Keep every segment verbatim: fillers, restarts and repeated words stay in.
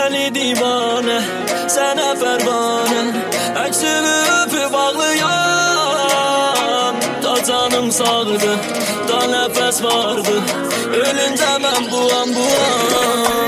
Deli divane, sana pervane, əksini öpüb ağlayan. Da canım sağdı, da nəfəs vardı, ölüncə mən buam buam.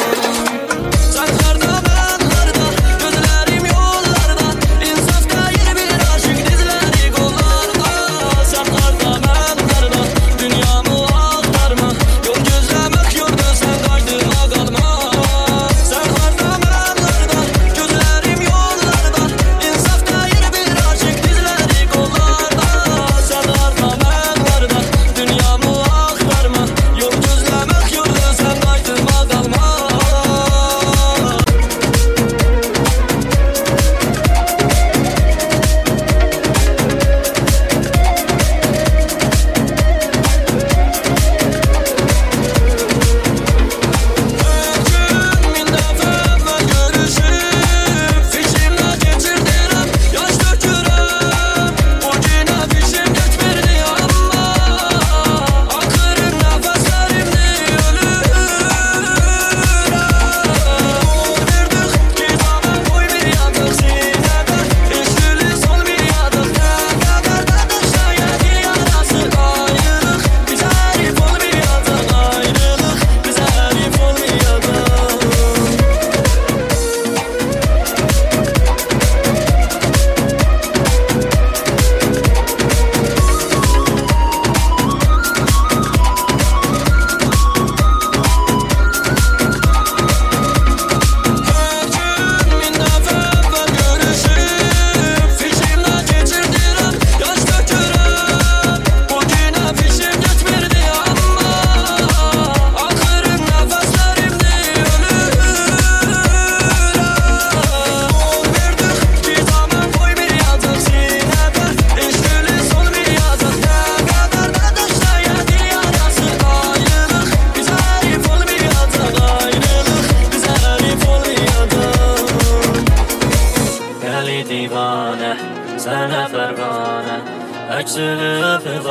Divane, sana pervane, əksini öpüb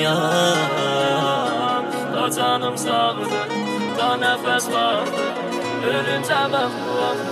ağlayan. Da canım sağdı, da nəfəs vardı, ölüncə mən buam.